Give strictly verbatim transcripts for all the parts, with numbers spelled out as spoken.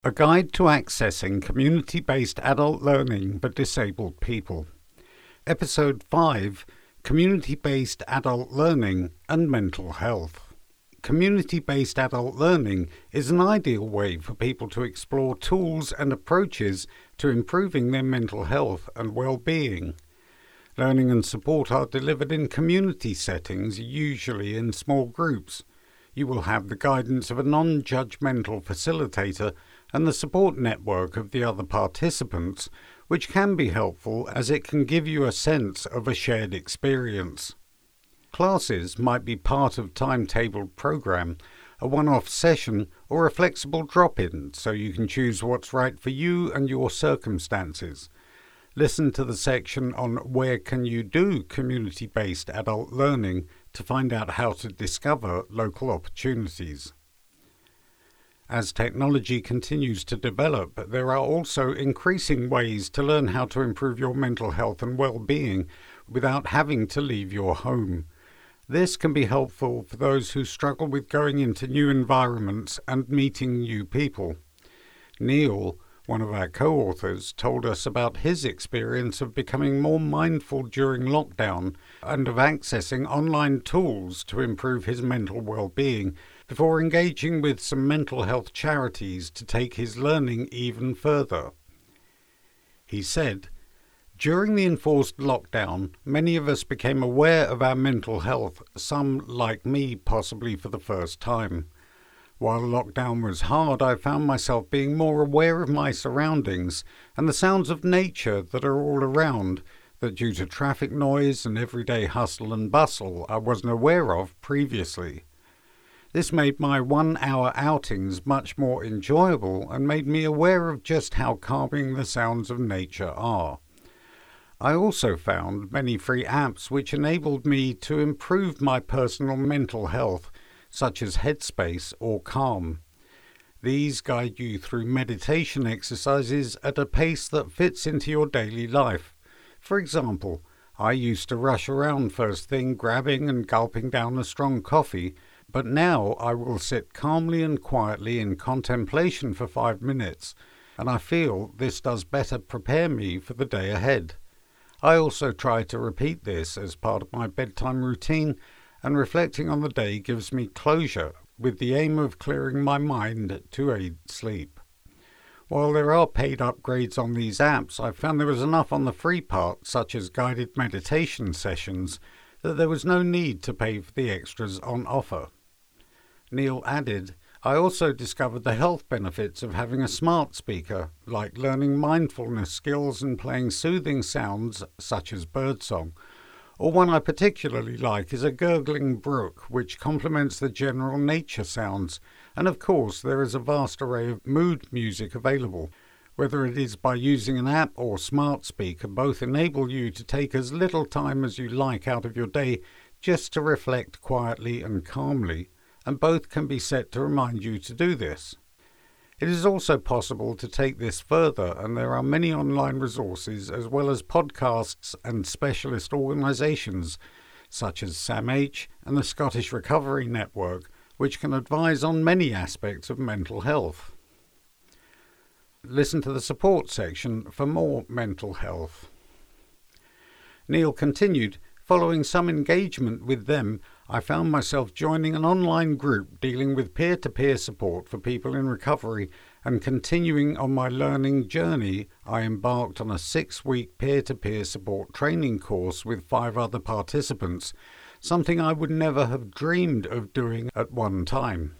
A Guide to Accessing Community-Based Adult Learning for Disabled People. Episode five, Community-Based Adult Learning and Mental Health. Community-based adult learning is an ideal way for people to explore tools and approaches to improving their mental health and well-being. Learning and support are delivered in community settings, usually in small groups. You will have the guidance of a non-judgmental facilitator and the support network of the other participants, which can be helpful as it can give you a sense of a shared experience. Classes might be part of a timetabled program, a one-off session, or a flexible drop-in, so you can choose what's right for you and your circumstances. Listen to the section on Where Can You Do Community-Based Adult Learning to find out how to discover local opportunities. As technology continues to develop, there are also increasing ways to learn how to improve your mental health and well-being without having to leave your home. This can be helpful for those who struggle with going into new environments and meeting new people. Neil, one of our co-authors, told us about his experience of becoming more mindful during lockdown and of accessing online tools to improve his mental well-being before engaging with some mental health charities to take his learning even further. He said, "During the enforced lockdown, many of us became aware of our mental health, some, like me, possibly for the first time. While lockdown was hard, I found myself being more aware of my surroundings and the sounds of nature that are all around, that due to traffic noise and everyday hustle and bustle I wasn't aware of previously. This made my one-hour outings much more enjoyable and made me aware of just how calming the sounds of nature are. I also found many free apps which enabled me to improve my personal mental health, such as Headspace or Calm. These guide you through meditation exercises at a pace that fits into your daily life. For example, I used to rush around first thing, grabbing and gulping down a strong coffee, but now I will sit calmly and quietly in contemplation for five minutes, and I feel this does better prepare me for the day ahead. I also try to repeat this as part of my bedtime routine, and reflecting on the day gives me closure, with the aim of clearing my mind to aid sleep. While there are paid upgrades on these apps, I found there was enough on the free part, such as guided meditation sessions, that there was no need to pay for the extras on offer." Neil added, "I also discovered the health benefits of having a smart speaker, like learning mindfulness skills and playing soothing sounds such as birdsong. Or one I particularly like is a gurgling brook, which complements the general nature sounds, and of course there is a vast array of mood music available. Whether it is by using an app or smart speaker, both enable you to take as little time as you like out of your day just to reflect quietly and calmly, and both can be set to remind you to do this. It is also possible to take this further, and there are many online resources as well as podcasts and specialist organisations such as SAMH and the Scottish Recovery Network, which can advise on many aspects of mental health. Listen to the support section for more mental health." Neil continued, "Following some engagement with them, I found myself joining an online group dealing with peer-to-peer support for people in recovery, and continuing on my learning journey, I embarked on a six-week peer-to-peer support training course with five other participants, something I would never have dreamed of doing at one time.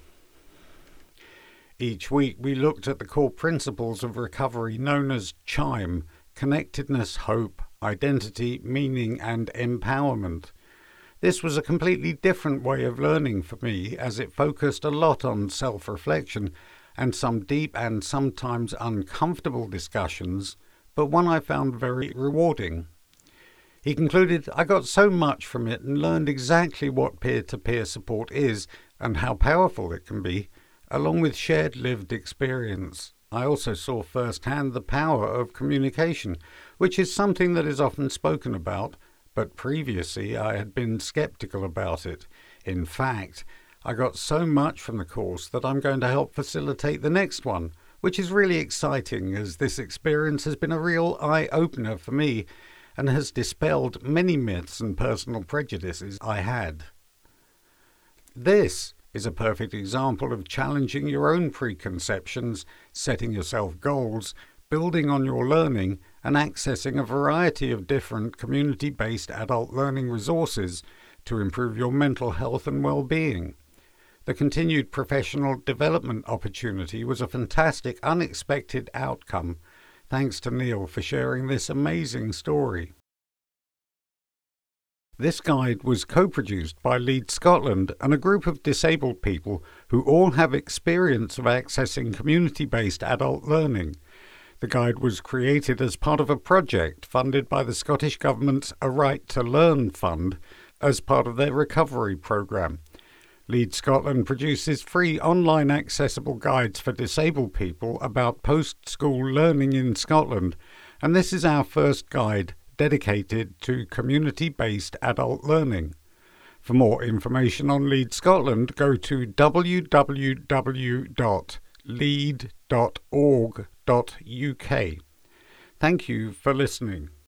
Each week we looked at the core principles of recovery known as CHIME: connectedness, hope, identity, meaning, and empowerment. This was a completely different way of learning for me, as it focused a lot on self-reflection and some deep and sometimes uncomfortable discussions, but one I found very rewarding." He concluded, "I got so much from it and learned exactly what peer-to-peer support is and how powerful it can be, along with shared lived experience. I also saw firsthand the power of communication, which is something that is often spoken about, but previously I had been skeptical about it. In fact, I got so much from the course that I'm going to help facilitate the next one, which is really exciting as this experience has been a real eye-opener for me and has dispelled many myths and personal prejudices I had. This is a perfect example of challenging your own preconceptions, setting yourself goals, building on your learning, and accessing a variety of different community-based adult learning resources to improve your mental health and well-being. The continued professional development opportunity was a fantastic, unexpected outcome. Thanks to Neil for sharing this amazing story. This guide was co-produced by Lead Scotland and a group of disabled people who all have experience of accessing community-based adult learning. The guide was created as part of a project funded by the Scottish Government's A Right to Learn Fund as part of their recovery programme. Lead Scotland produces free online accessible guides for disabled people about post-school learning in Scotland, and this is our first guide dedicated to community-based adult learning. For more information on Lead Scotland, go to w w w dot lead dot org dot u k. Thank you for listening.